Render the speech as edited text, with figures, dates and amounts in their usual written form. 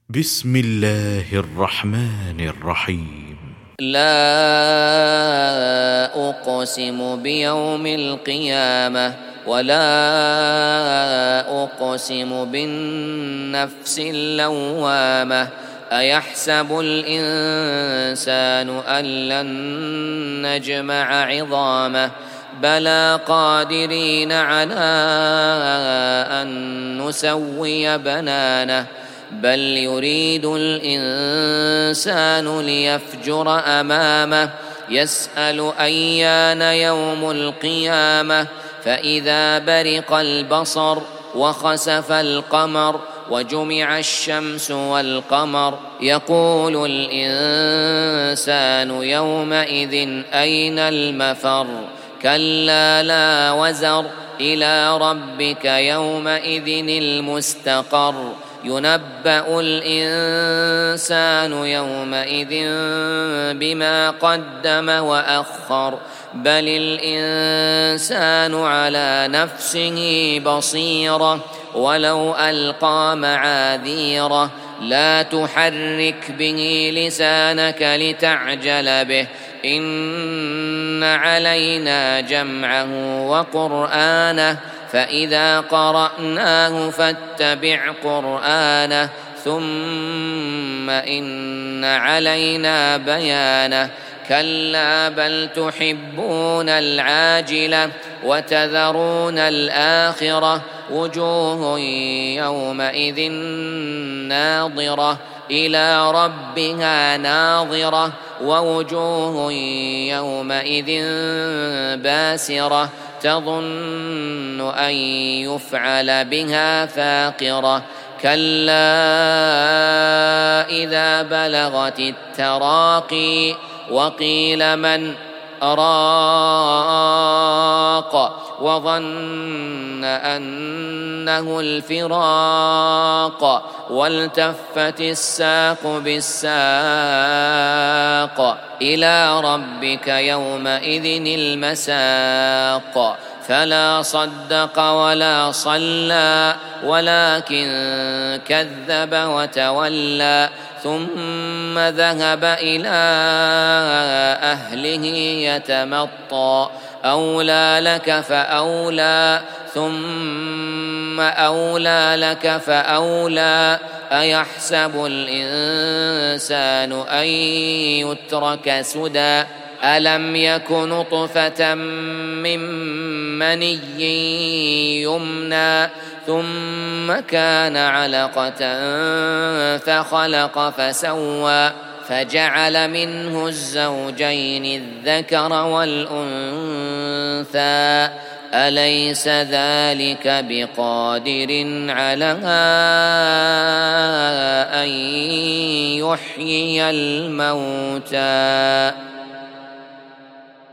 بسم الله الرحمن الرحيم. لا أقسم بيوم القيامة ولا أقسم بالنفس اللوامة أيحسب الإنسان أن لن نجمع عظامه بلى قادرين على أن نسوي بنانه بل يريد الإنسان ليفجر أمامه يسأل أيان يوم القيامة فإذا برق البصر وخسف القمر وجمع الشمس والقمر يقول الإنسان يومئذ أين المفر كلا لا وزر إلى ربك يومئذ المستقر ينبأ الإنسان يومئذ بما قدم وأخر بل الإنسان على نفسه بصيرة ولو ألقى معاذيره لا تحرك به لسانك لتعجل به إن علينا جمعه وقرآنه فإذا قرأناه فاتبع قرآنه ثم إن علينا بيانه كلا بل تحبون العاجلة وتذرون الآخرة وجوه يومئذ ناظرة إلى ربها ناظرة ووجوه يومئذ باسرة تظن أن يفعل بها فاقرة كلا إذا بلغت التراقي وقيل من راق وظن أنه الفراق والتفت الساق بالساق إلى ربك يومئذ المساق فلا صدق ولا صلى ولكن كذب وتولى ثم ذهب إلى أهله يتمطى أولى لك فأولى ثم أولى لك فأولى أيحسب الإنسان أن يترك سدى ألم يك نطفة من مني يمنى ثم كان علقة فخلق فسوى فجعل منه الزوجين الذكر والأنثى أليس ذلك بقادر على أن يحيي الموتى